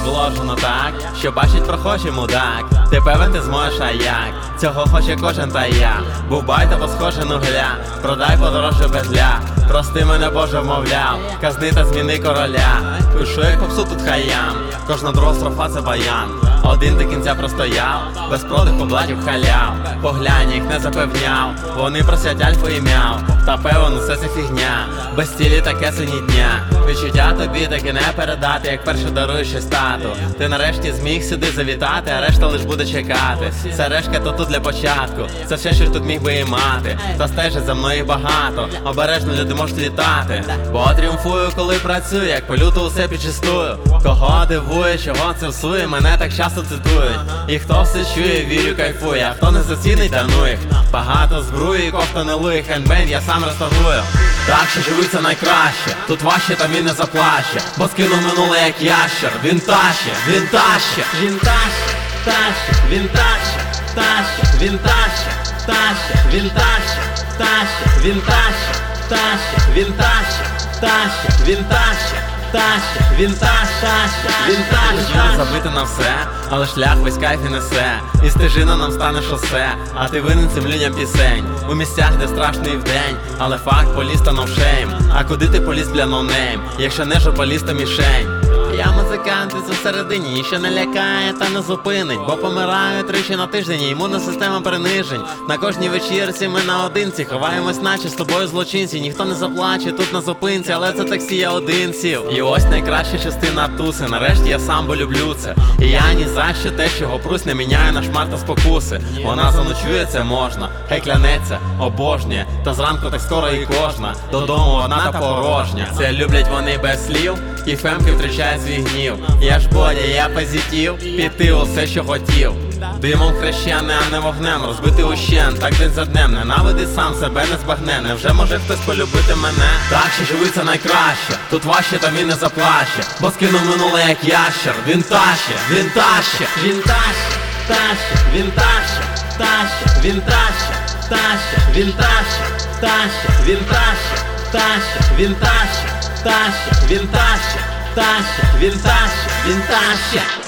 вложено так, що бачить прохожий мудак. Ти певен, ти зможеш, а як? Цього хоче кожен, та я. Був байта, бо схоже нугля. Продай подорожче без ля. Прости мене, Боже, вмовляв. Казни та зміни короля. Пишу, як попсу тут хаям. Кожна друга строфа це баян. Один до кінця простояв, без продиху бладів халяв. Поглянь, їх не запевняв. Вони просять альфу і мяв. Та певно, все це фігня. Без цілі таке сині дня. Відчуття тобі таки не передати, як перше даруєш щось тату. Ти нарешті зміг сюди завітати, а решта лиш буде чекати. Це решка то тут для початку. Це все, що тут міг би і мати. Та стежить за мною багато. Обережно люди можуть літати. Бо тріумфую, коли працюю, як по люту усе підчистую. Кого дивує, чого це всує, мене так часто цитують. І хто все чує, вірю, кайфує, а хто не зацінить, данує. Багато збруї, кофта не лує, хендбейн я сам реставрую. Так що живи це найкраще, тут важче, та він не заплаще. Бо скину минуле як ящер, він таще, він таще. Він таще, таще, він таще, таще, він таще, таще, він таще, таще, він таще, таще, він таще, таще, він таще. Таще, він таще, забити на все, але шлях весь кайф і несе. І стежина нам стане шосе, а ти винен цим людям пісень. У місцях, де страшно і вдень, але факт поліз та новшейм. А куди ти поліз, бля, ноунейм, якщо не журналіст, то мішень. Я музикант із усередині, і що не лякає та не зупинить. Бо помираю тричі на тиждень, імунна система принижень. На кожній вечірці ми наодинці ховаємось, наче з тобою злочинці. Ніхто не заплаче тут на зупинці, але це таксі я один сів. І ось найкраща частина туси, нарешті я сам бо люблю це. І я ні за що те, чого прусь, не міняє на шмар та спокуси. Вона заночує, це можна, хай клянеться, обожнює. Та зранку так скоро і кожна, додому одна та порожня. Це люблять вони без слів, і фемки втрачають свій гнів. Я ж боді, я позитив, піти усе, що хотів. Димом хрещене, а не вогнем, розбити ущен, так день за днем. Ненавиди сам себе не збагне. Невже може хтось полюбити мене? Так що живи це найкраще, тут важче, та він не заплаще. Бо скину минуле як ящер, він таще, він таще. Він таще, таще, він таще, таще, він таще, таще, він таще, таще, він таще, таще, він таще, таще, він таще, таще, він таще, він таще.